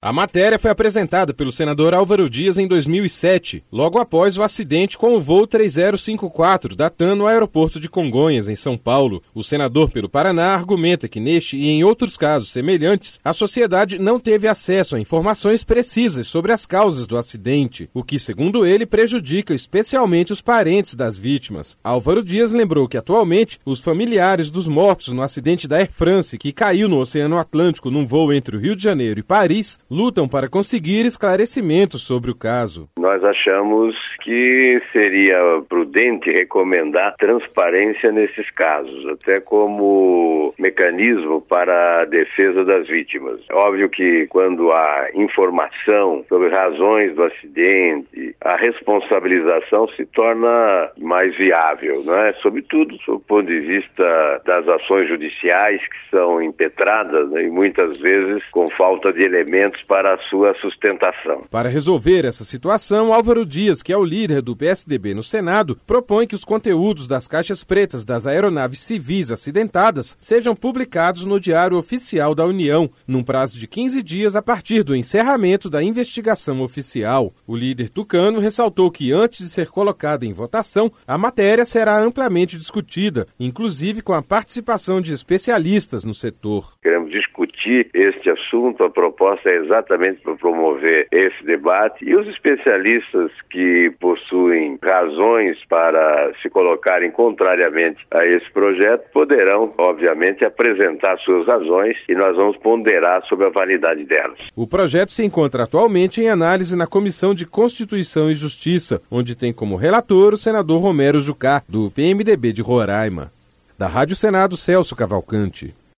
A matéria foi apresentada pelo senador Álvaro Dias em 2007, logo após o acidente com o voo 3054 da TAM no aeroporto de Congonhas, em São Paulo. O senador pelo Paraná argumenta que neste e em outros casos semelhantes, a sociedade não teve acesso a informações precisas sobre as causas do acidente, o que, segundo ele, prejudica especialmente os parentes das vítimas. Álvaro Dias lembrou que atualmente os familiares dos mortos no acidente da Air France, que caiu no Oceano Atlântico num voo entre o Rio de Janeiro e Paris, lutam para conseguir esclarecimentos sobre o caso. Nós achamos que seria prudente recomendar transparência nesses casos, até como mecanismo para a defesa das vítimas. Óbvio que quando há informação sobre razões do acidente, a responsabilização se torna mais viável, não é? Sobretudo sob o ponto de vista das ações judiciais que são impetradas, né, e muitas vezes com falta de elementos para a sua sustentação. Para resolver essa situação, Álvaro Dias, que é o líder do PSDB no Senado, propõe que os conteúdos das caixas pretas das aeronaves civis acidentadas sejam publicados no Diário Oficial da União, num prazo de 15 dias a partir do encerramento da investigação oficial. O líder tucano ressaltou que antes de ser colocada em votação, a matéria será amplamente discutida, inclusive com a participação de especialistas no setor. Queremos discutir este assunto, a proposta é exatamente para promover esse debate e os especialistas que possuem razões para se colocarem contrariamente a esse projeto poderão, obviamente, apresentar suas razões e nós vamos ponderar sobre a validade delas. O projeto se encontra atualmente em análise na Comissão de Constituição e Justiça, onde tem como relator o senador Romero Jucá, do PMDB de Roraima. Da Rádio Senado, Celso Cavalcante.